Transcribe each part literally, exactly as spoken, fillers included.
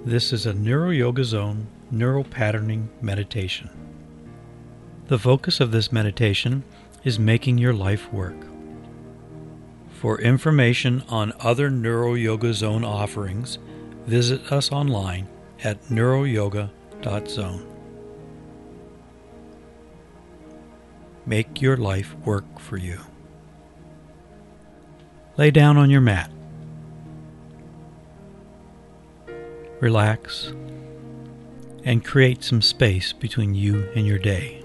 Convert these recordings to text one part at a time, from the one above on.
This is a Neuro Yoga Zone neural patterning meditation. The focus of this meditation is making your life work. For information on other Neuro Yoga Zone offerings, visit us online at neuroyoga dot zone. Make your life work for you. Lay down on your mat. Relax and create some space between you and your day.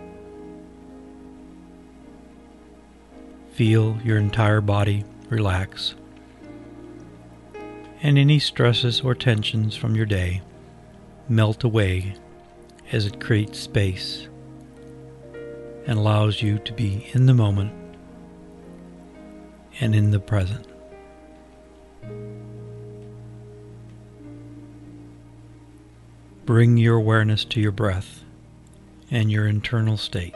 Feel your entire body relax, and any stresses or tensions from your day melt away as it creates space and allows you to be in the moment and in the present. Bring your awareness to your breath and your internal state.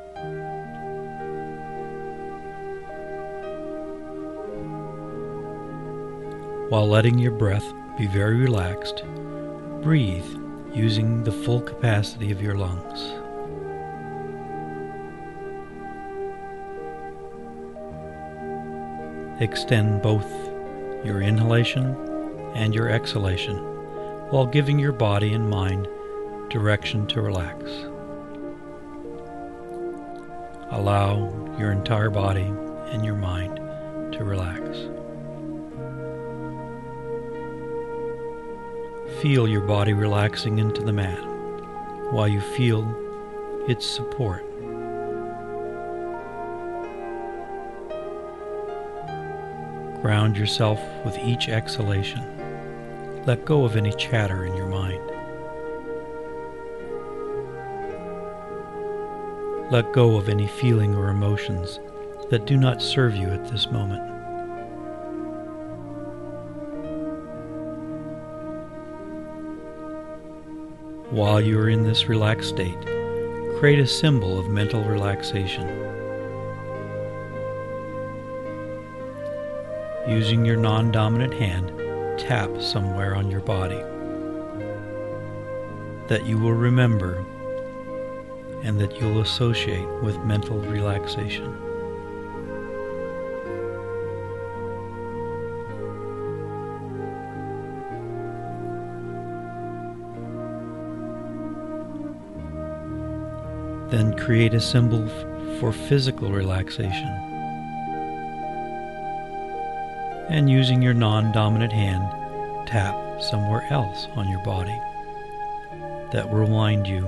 While letting your breath be very relaxed, breathe using the full capacity of your lungs. Extend both your inhalation and your exhalation while giving your body and mind direction to relax. Allow your entire body and your mind to relax. Feel your body relaxing into the mat while you feel its support. Ground yourself with each exhalation. Let go of any chatter in your mind. Let go of any feeling or emotions that do not serve you at this moment. While you are in this relaxed state, create a symbol of mental relaxation. Using your non-dominant hand, tap somewhere on your body that you will remember and that you'll associate with mental relaxation. Then create a symbol f- for physical relaxation. And using your non-dominant hand, tap somewhere else on your body that will remind you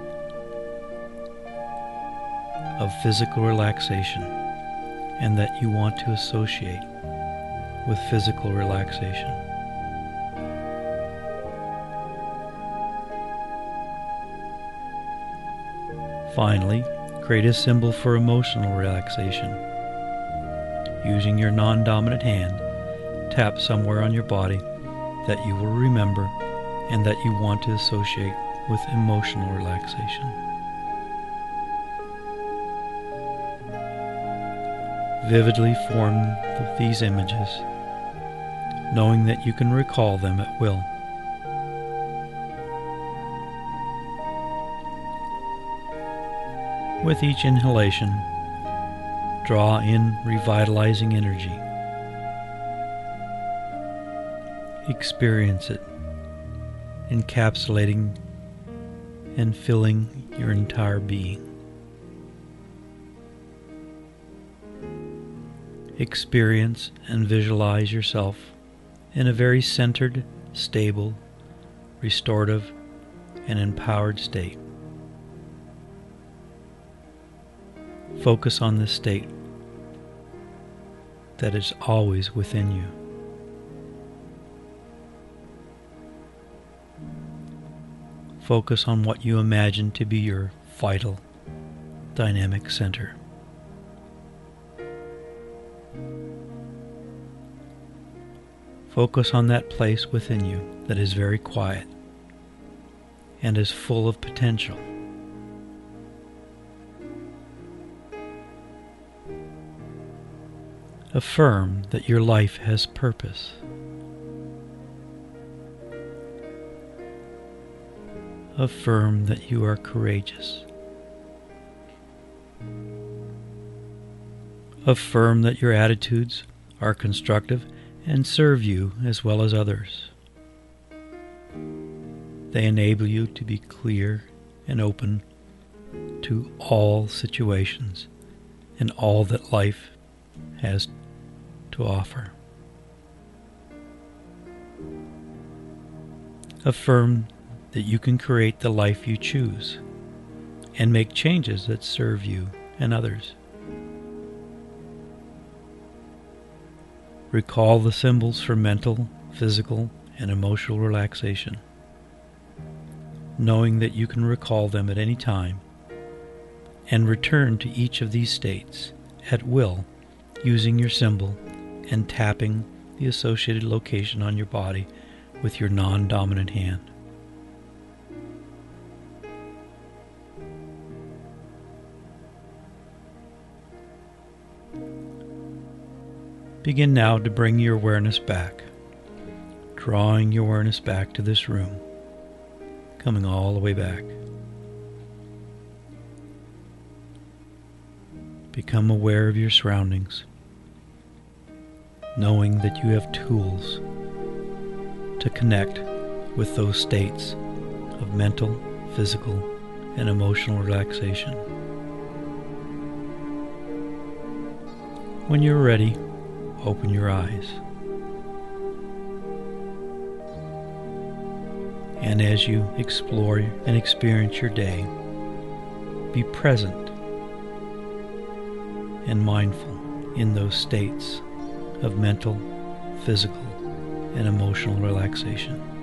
of physical relaxation and that you want to associate with physical relaxation. Finally, create a symbol for emotional relaxation. Using your non-dominant hand, tap somewhere on your body that you will remember and that you want to associate with emotional relaxation. Vividly form th- these images, knowing that you can recall them at will. With each inhalation, draw in revitalizing energy. Experience it, encapsulating and filling your entire being. Experience and visualize yourself in a very centered, stable, restorative, and empowered state. Focus on this state that is always within you. Focus on what you imagine to be your vital, dynamic center. Focus on that place within you that is very quiet and is full of potential. Affirm that your life has purpose. Affirm that you are courageous. Affirm that your attitudes are constructive and serve you as well as others. They enable you to be clear and open to all situations and all that life has to offer. Affirm that you can create the life you choose and make changes that serve you and others. Recall the symbols for mental, physical, and emotional relaxation, knowing that you can recall them at any time and return to each of these states at will using your symbol and tapping the associated location on your body with your non-dominant hand. Begin now to bring your awareness back, drawing your awareness back to this room, coming all the way back. Become aware of your surroundings, knowing that you have tools to connect with those states of mental, physical, and emotional relaxation. When you're ready, open your eyes. And as you explore and experience your day, be present and mindful in those states of mental, physical, and emotional relaxation.